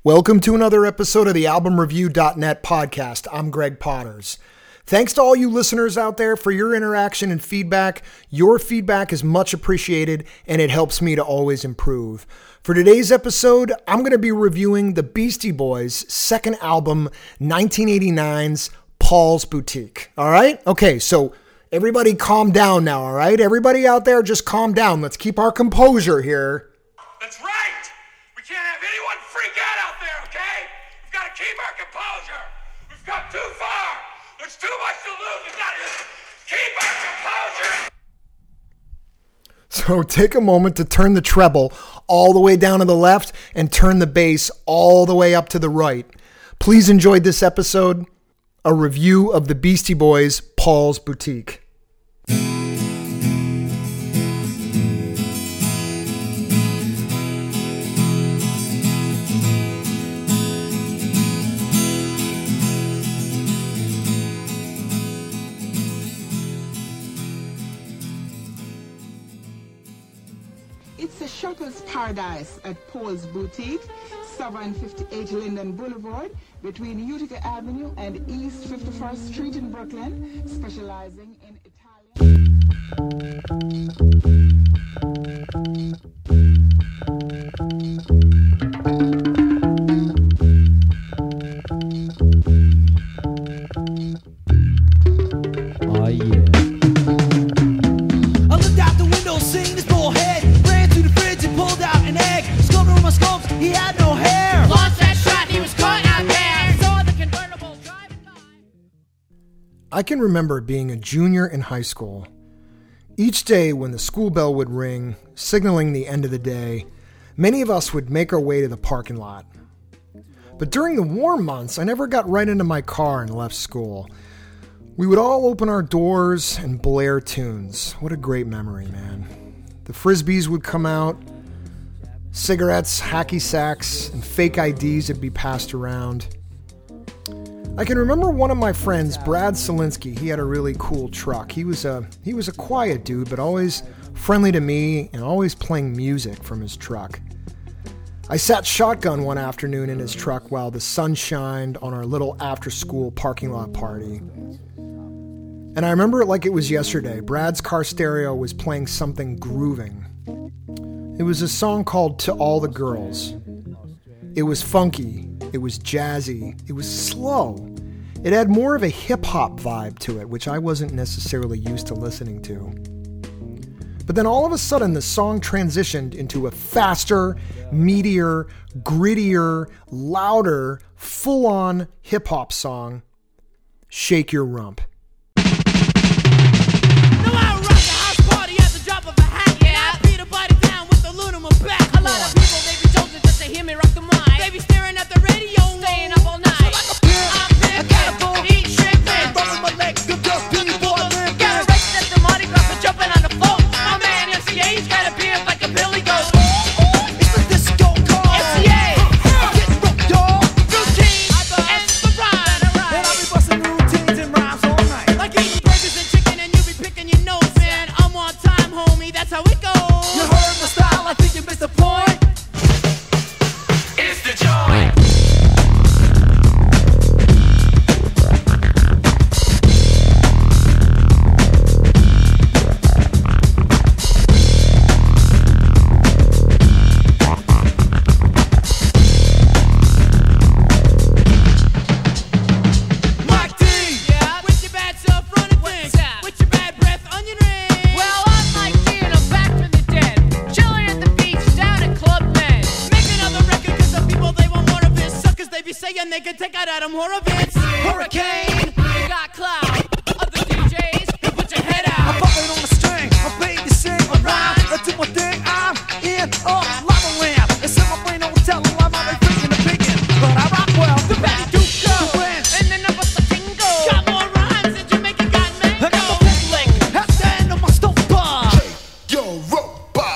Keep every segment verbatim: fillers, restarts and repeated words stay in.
Welcome to another episode of the album review dot net podcast. I'm Greg Potters. Thanks to all you listeners out there for your interaction and feedback. Your feedback is much appreciated and it helps me to always improve. For today's episode, I'm going to be reviewing the Beastie Boys' second album, nineteen eighty-nine's Paul's Boutique. All right? Okay, so everybody calm down now, all right? Everybody out there, just calm down. Let's keep our composure here. That's right! We can't have anyone freak out out there, okay? We've got to keep our composure. We've come too far. There's too much to lose. We've got to just keep our composure. So take a moment to turn the treble all the way down to the left and turn the bass all the way up to the right. Please enjoy this episode, a review of the Beastie Boys' Paul's Boutique. It's a shopper's paradise at Paul's Boutique, seven fifty-eight Linden Boulevard, between Utica Avenue and East fifty-first Street in Brooklyn, specializing in Oh yeah. I looked out the window, seeing this bullhead. Ran to the fridge and pulled out an egg. Sculpted on my scopes, he had no hair. Lost that shot, he was caught out there. Saw the convertible driving by. I can remember being a junior in high school. Each day when the school bell would ring, signaling the end of the day, many of us would make our way to the parking lot. But during the warm months, I never got right into my car and left school. We would all open our doors and blare tunes. What a great memory, man. The Frisbees would come out, cigarettes, hacky sacks, and fake I Ds would be passed around. I can remember one of my friends, Brad Solinsky. He had a really cool truck. He was a he was a quiet dude, but always friendly to me and always playing music from his truck. I sat shotgun one afternoon in his truck while the sun shined on our little after-school parking lot party. And I remember it like it was yesterday. Brad's car stereo was playing something grooving. It was a song called To All the Girls. It was funky. It was jazzy. It was slow. It had more of a hip-hop vibe to it, which I wasn't necessarily used to listening to. But then all of a sudden, the song transitioned into a faster, meatier, grittier, louder, full-on hip-hop song, Shake Your Rump. Hear me rock the mic. They be staring at the radio, staying up all night. So like a I'm pimpin', eat shrimpin', Rolling my legs, good girl, Billy Boy, man. got arrested at the Mardi Gras for jumping on the float. My man M C A's got a beard like a Billy Goat. It's the disco call. M C A, Get rocked, dog. routine, and the rhyme. And I'll be busting routines and rhymes all night. Like eating burgers and chicken and you be picking your nose, man. I'm on time, homie, that's how it goes. You heard my style, I think you missed the point. It's the joint. Mike D. Yeah, with your bad self running things, with your bad breath, onion ring. Well, I'm Mike D and I'm back from the dead, chilling at the beach down at Club Med. Make another record 'cause the people they want more of this. Suckers they be saying they can take out Adam Horovitz. Hurricane, you got cloud. Other D Js, you put your head I'm out. pumping on the string, I'm paid to sing a rhyme. I do my thing, I'm in a lava lamp. It's in my brain, don't tell them I'm already freaking the picking. But I rock well, the back do go. The wins. And then up the tingle. Got more rhymes than Jamaica got I got mango. my pink lick, at the end of my stove bar. Yo, Ropa.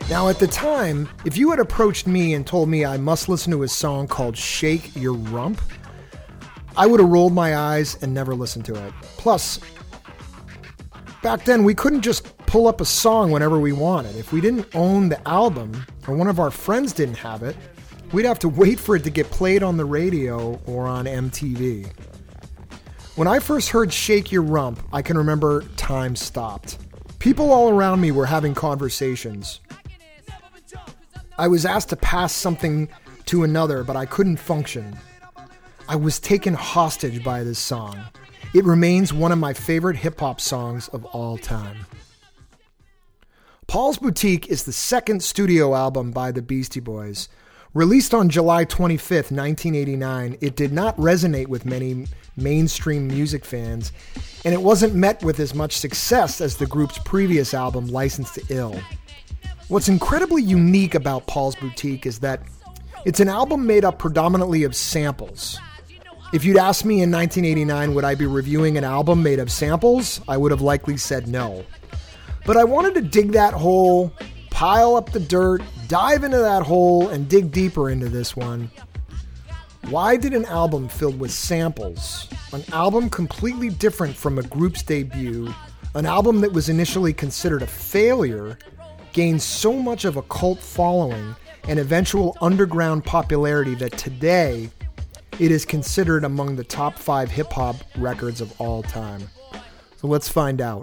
Now, at the time, if you had approached me and told me I must listen to a song called Shake Your Rump, I would have rolled my eyes and never listened to it. Plus, back then, we couldn't just pull up a song whenever we wanted. If we didn't own the album, or one of our friends didn't have it, we'd have to wait for it to get played on the radio or on M T V. When I first heard Shake Your Rump, I can remember time stopped. People all around me were having conversations. I was asked to pass something to another, but I couldn't function. I was taken hostage by this song. It remains one of my favorite hip-hop songs of all time. Paul's Boutique is the second studio album by the Beastie Boys. Released on July twenty-fifth, nineteen eighty-nine, it did not resonate with many mainstream music fans, and it wasn't met with as much success as the group's previous album, Licensed to Ill. What's incredibly unique about Paul's Boutique is that it's an album made up predominantly of samples. If you'd asked me in nineteen eighty-nine would I be reviewing an album made of samples, I would have likely said no. But I wanted to dig that hole, pile up the dirt, dive into that hole, and dig deeper into this one. Why did an album filled with samples, an album completely different from a group's debut, an album that was initially considered a failure, gained so much of a cult following and eventual underground popularity that today it is considered among the top five hip-hop records of all time? So let's find out.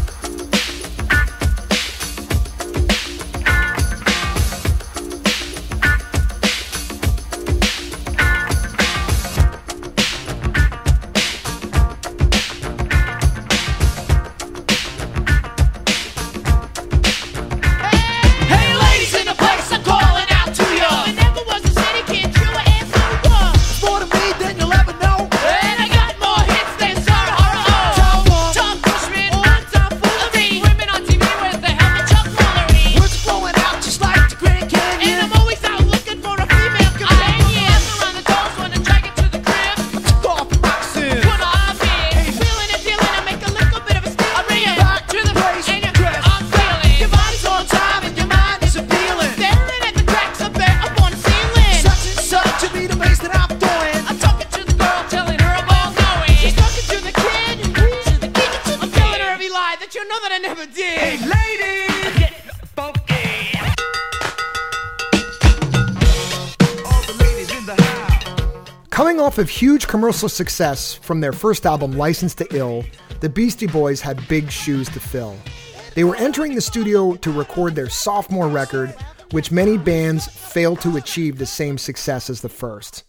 Coming off of huge commercial success from their first album, Licensed to Ill, the Beastie Boys had big shoes to fill. They were entering the studio to record their sophomore record, which many bands failed to achieve the same success as the first.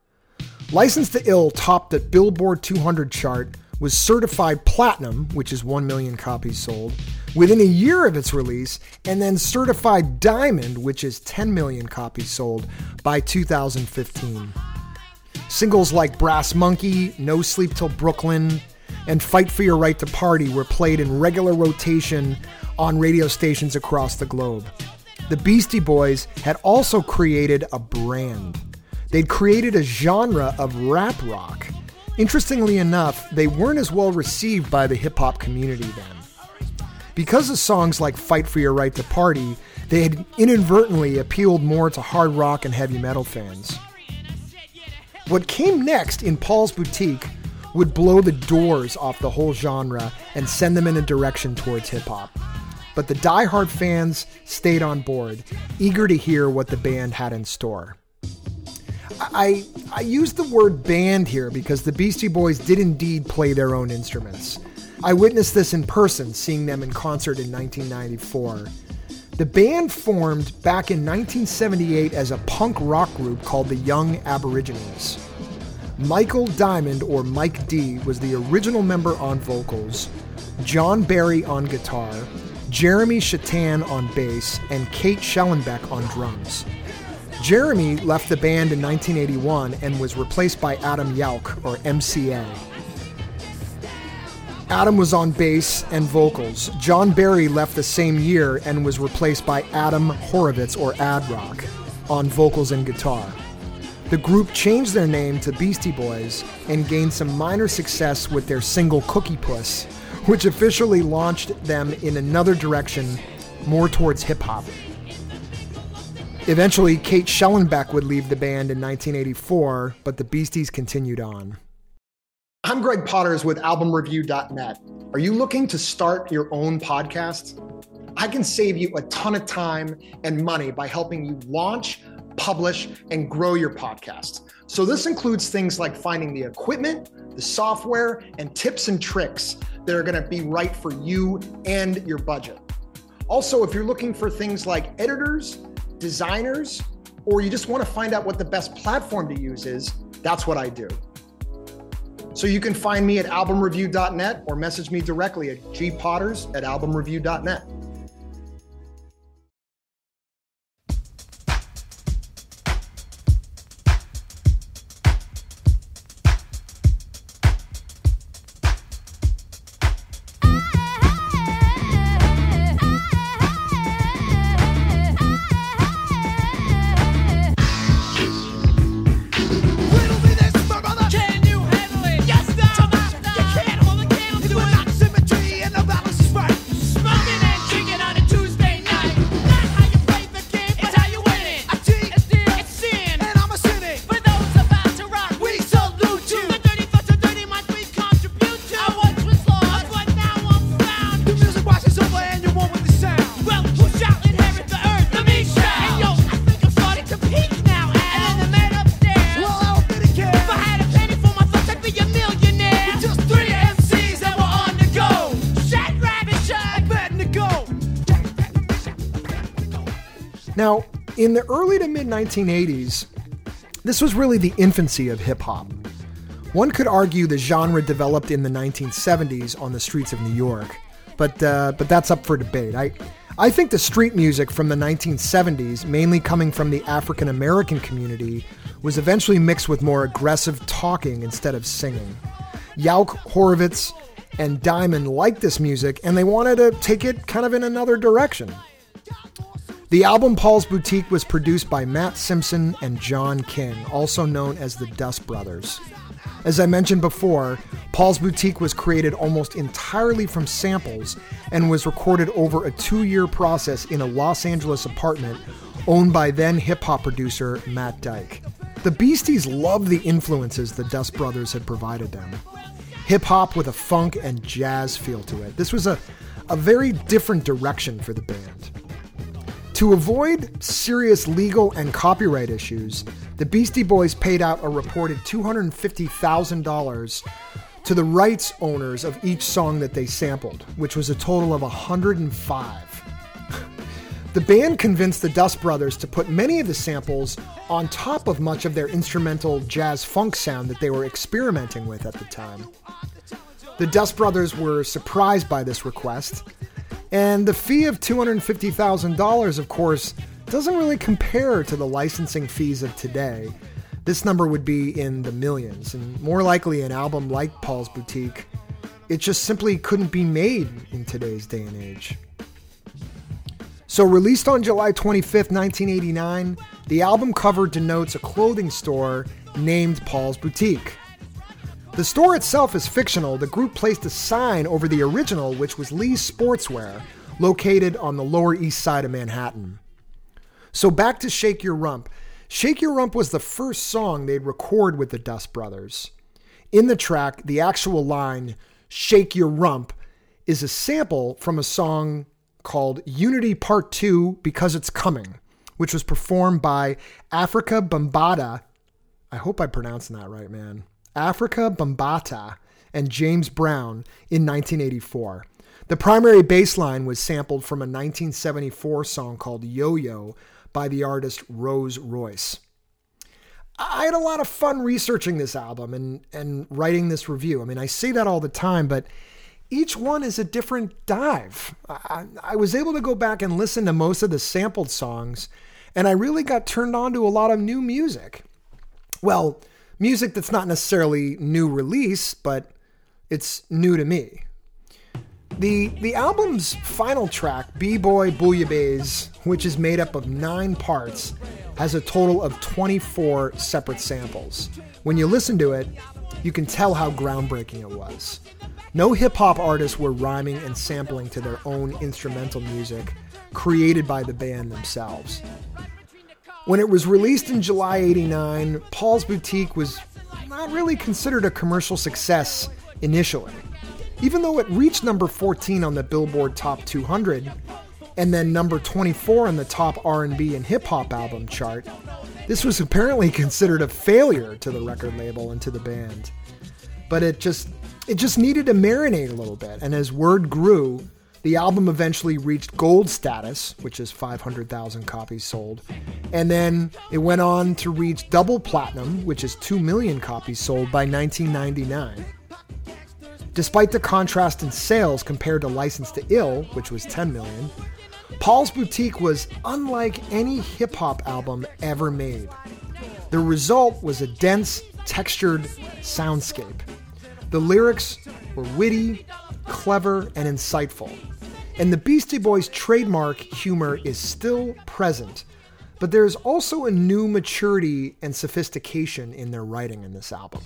Licensed to Ill topped the Billboard two hundred chart, was certified platinum, which is one million copies sold, within a year of its release, and then certified diamond, which is ten million copies sold, by two thousand fifteen. Singles like Brass Monkey, No Sleep Till Brooklyn, and Fight for Your Right to Party were played in regular rotation on radio stations across the globe. The Beastie Boys had also created a brand. They'd created a genre of rap rock. Interestingly enough, they weren't as well received by the hip-hop community then. Because of songs like Fight for Your Right to Party, they had inadvertently appealed more to hard rock and heavy metal fans. What came next in Paul's Boutique would blow the doors off the whole genre and send them in a direction towards hip-hop. But the diehard fans stayed on board, eager to hear what the band had in store. I, I use the word band here because the Beastie Boys did indeed play their own instruments. I witnessed this in person, seeing them in concert in nineteen ninety-four. The band formed back in nineteen seventy-eight as a punk rock group called the Young Aborigines. Michael Diamond, or Mike D, was the original member on vocals, John Barry on guitar, Jeremy Chatan on bass, and Kate Schellenbeck on drums. Jeremy left the band in nineteen eighty-one and was replaced by Adam Yauch, or M C A. Adam was on bass and vocals. John Barry left the same year and was replaced by Adam Horovitz, or Ad Rock, on vocals and guitar. The group changed their name to Beastie Boys and gained some minor success with their single Cookie Puss, which officially launched them in another direction, more towards hip-hop. Eventually, Kate Schellenbeck would leave the band in nineteen eighty-four, but the Beasties continued on. I'm Greg Potters with album review dot net. Are you looking to start your own podcast? I can save you a ton of time and money by helping you launch, publish, and grow your podcast. So this includes things like finding the equipment, the software, and tips and tricks that are going to be right for you and your budget. Also, if you're looking for things like editors, designers, or you just want to find out what the best platform to use is, that's what I do. So you can find me at album review dot net or message me directly at gpotters at album review dot net. Now, in the early to mid nineteen eighties, this was really the infancy of hip-hop. One could argue the genre developed in the nineteen seventies on the streets of New York, but uh, but that's up for debate. I, I think the street music from the nineteen seventies, mainly coming from the African American community, was eventually mixed with more aggressive talking instead of singing. Yauk, Horowitz, and Diamond liked this music, and they wanted to take it kind of in another direction. The album Paul's Boutique was produced by Matt Simpson and John King, also known as the Dust Brothers. As I mentioned before, Paul's Boutique was created almost entirely from samples and was recorded over a two-year process in a Los Angeles apartment owned by then hip-hop producer Matt Dyke. The Beasties loved the influences the Dust Brothers had provided them. Hip-hop with a funk and jazz feel to it. This was a, a very different direction for the band. To avoid serious legal and copyright issues, the Beastie Boys paid out a reported two hundred fifty thousand dollars to the rights owners of each song that they sampled, which was a total of one hundred five. The band convinced the Dust Brothers to put many of the samples on top of much of their instrumental jazz funk sound that they were experimenting with at the time. The Dust Brothers were surprised by this request, and the fee of two hundred fifty thousand dollars, of course, doesn't really compare to the licensing fees of today. This number would be in the millions, and more likely an album like Paul's Boutique, it just simply couldn't be made in today's day and age. So released on July twenty-fifth, nineteen eighty-nine, the album cover denotes a clothing store named Paul's Boutique. The store itself is fictional. The group placed a sign over the original, which was Lee's Sportswear, located on the Lower East Side of Manhattan. So back to Shake Your Rump. Shake Your Rump was the first song they'd record with the Dust Brothers. In the track, the actual line, Shake Your Rump, is a sample from a song called Unity Part two, Because It's Coming, which was performed by Afrika Bambaataa. I hope I'm pronouncing that right, man. Afrika Bambaataa and James Brown in nineteen eighty-four. The primary bass line was sampled from a nineteen seventy-four song called Yo-Yo by the artist Rose Royce. I had a lot of fun researching this album and, and writing this review. I mean, I say that all the time, but each one is a different dive. I, I was able to go back and listen to most of the sampled songs, and I really got turned on to a lot of new music. Well, music that's not necessarily new release, but it's new to me. The the album's final track, B-Boy Bouillabaisse, which is made up of nine parts, has a total of twenty-four separate samples. When you listen to it, you can tell how groundbreaking it was. No hip-hop artists were rhyming and sampling to their own instrumental music created by the band themselves. When it was released in July eighty-nine, Paul's Boutique was not really considered a commercial success initially. Even though it reached number fourteen on the Billboard Top two hundred, and then number twenty-four on the top R and B and hip-hop album chart, this was apparently considered a failure to the record label and to the band. But it just it just needed to marinate a little bit, and as word grew, the album eventually reached gold status, which is five hundred thousand copies sold, and then it went on to reach double platinum, which is two million copies sold by nineteen ninety-nine. Despite the contrast in sales compared to License to Ill, which was ten million, Paul's Boutique was unlike any hip-hop album ever made. The result was a dense, textured soundscape. The lyrics were witty, clever, and insightful. And the Beastie Boys' trademark humor is still present, but there's also a new maturity and sophistication in their writing in this album.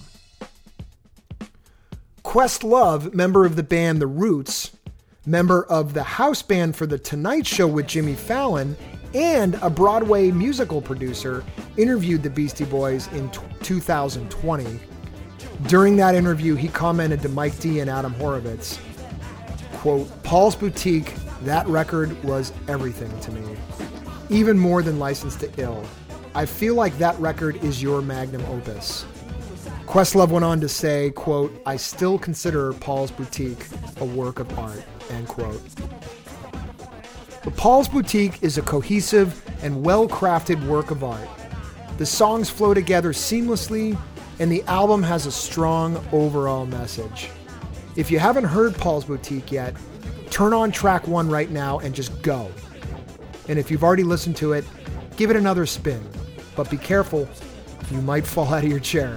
Questlove, member of the band The Roots, member of the house band for The Tonight Show with Jimmy Fallon, and a Broadway musical producer, interviewed the Beastie Boys in two thousand twenty. During that interview, he commented to Mike D and Adam Horovitz, quote, "Paul's Boutique, that record was everything to me. Even more than License to Ill. I feel like that record is your magnum opus." Questlove went on to say, quote, "I still consider Paul's Boutique a work of art," end quote. But Paul's Boutique is a cohesive and well-crafted work of art. The songs flow together seamlessly, and the album has a strong overall message. If you haven't heard Paul's Boutique yet, turn on track one right now and just go. And if you've already listened to it, give it another spin. But be careful, you might fall out of your chair.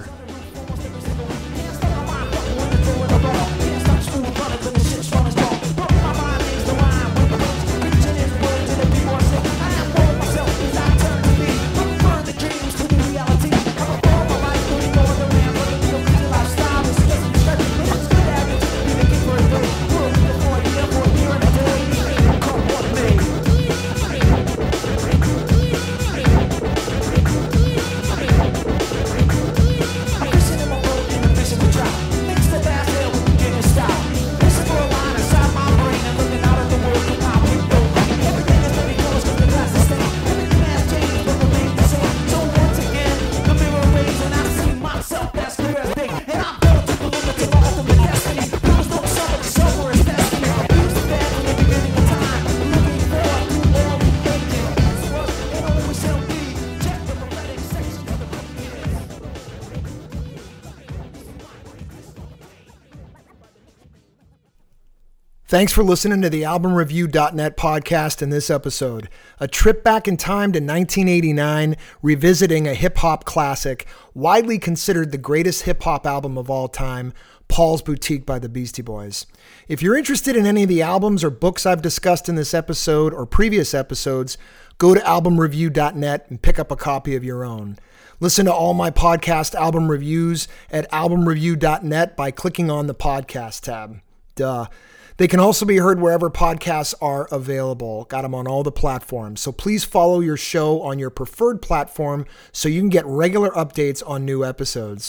Thanks for listening to the album review dot net podcast in this episode. A trip back in time to nineteen eighty-nine, revisiting a hip-hop classic, widely considered the greatest hip-hop album of all time, Paul's Boutique by the Beastie Boys. If you're interested in any of the albums or books I've discussed in this episode or previous episodes, go to album review dot net and pick up a copy of your own. Listen to all my podcast album reviews at album review dot net by clicking on the podcast tab. Duh. They can also be heard wherever podcasts are available. Got them on all the platforms. So please follow your show on your preferred platform so you can get regular updates on new episodes.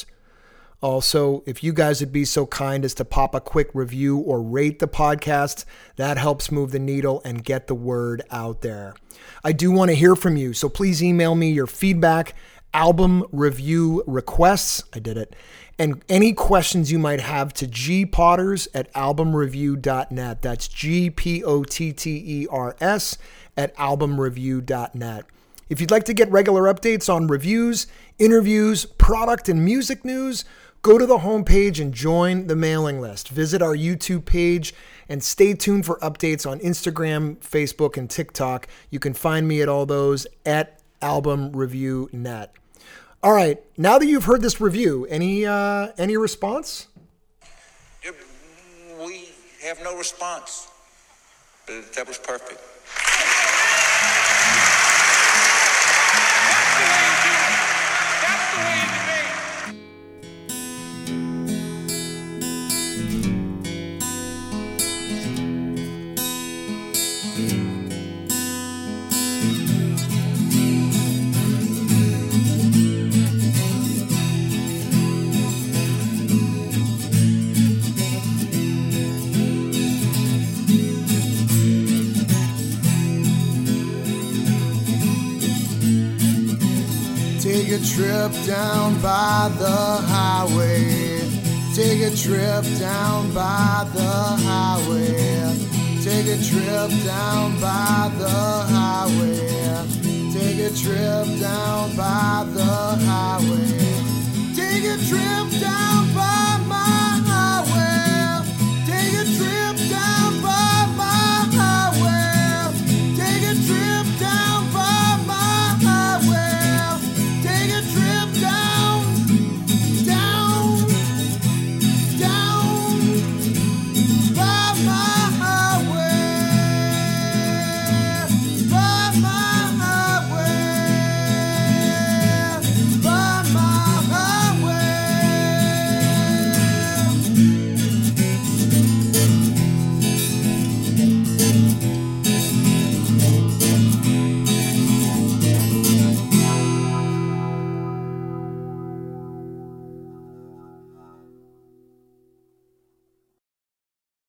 Also, if you guys would be so kind as to pop a quick review or rate the podcast, that helps move the needle and get the word out there. I do want to hear from you, so please email me your feedback, album review requests, I did it, and any questions you might have to gpotters at album review dot net. That's G P O T T E R S at album review dot net. If you'd like to get regular updates on reviews, interviews, product, and music news, go to the homepage and join the mailing list. Visit our YouTube page and stay tuned for updates on Instagram, Facebook, and TikTok. You can find me at all those at album review dot net. All right, now that you've heard this review, any uh, any response? We have no response. That was perfect. That's the way it is. Take a trip down by the highway. Take a trip down by the highway. Take a trip down by the highway. Take a trip